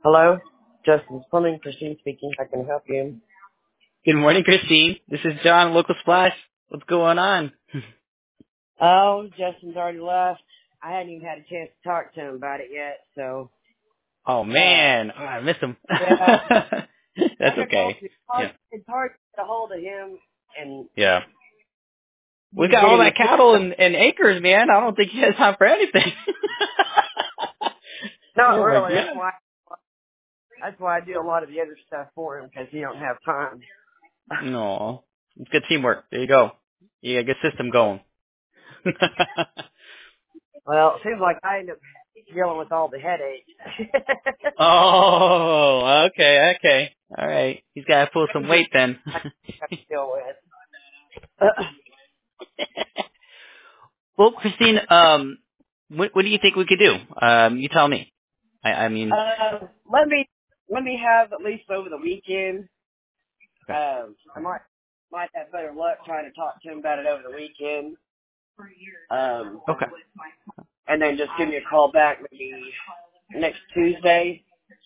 Hello, Justin Plumbing, Christine speaking. I can help you. Good morning, Christine. This is John, Local Splash. What's going on? Oh, Justin's already left. I hadn't even had a chance to talk to him about it yet, so, Oh man, oh, I miss him. yeah. That's Like I told okay. you, Yeah. it's hard to get a hold of him, and Yeah. We he's got all getting that the cattle system. and acres, man. I don't think he has time for anything. Not Oh my really. god. That's why I do a lot of the other stuff for him, because he don't have time. No. It's good teamwork. There you go. You got a good system going. Well, it seems like I end up dealing with all the headaches. Oh, okay. All right. He's got to pull some Things weight then. I have to deal with. Well, Christine, what do you think we could do? You tell me. I mean, Let me have at least over the weekend. okay, I might have better luck trying to talk to him about it over the weekend. Um, okay, and then just give me a call back maybe next Tuesday,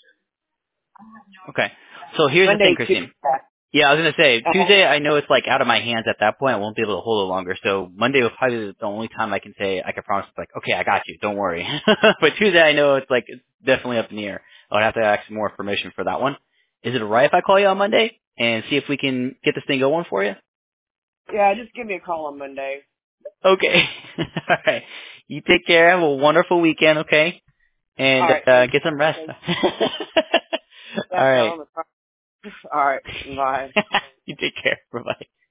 okay. So here's the thing, Monday, Christine. Tuesday. Yeah, I was gonna say Uh, Tuesday. I know it's like out of my hands at that point. I won't be able to hold it longer. So Monday was probably the only time I can say I can promise. Like, okay, I got you. Don't worry. But Tuesday, I know it's definitely up in the air. I would have to ask some more information for that one. Is it alright if I call you on Monday and see if we can get this thing going for you? yeah, just give me a call on Monday. Okay. All right. You take care. Have a wonderful weekend. Okay. All And right, thanks. get some rest. Yeah, All no, right. I'm all right. Bye. You take care. Bye bye.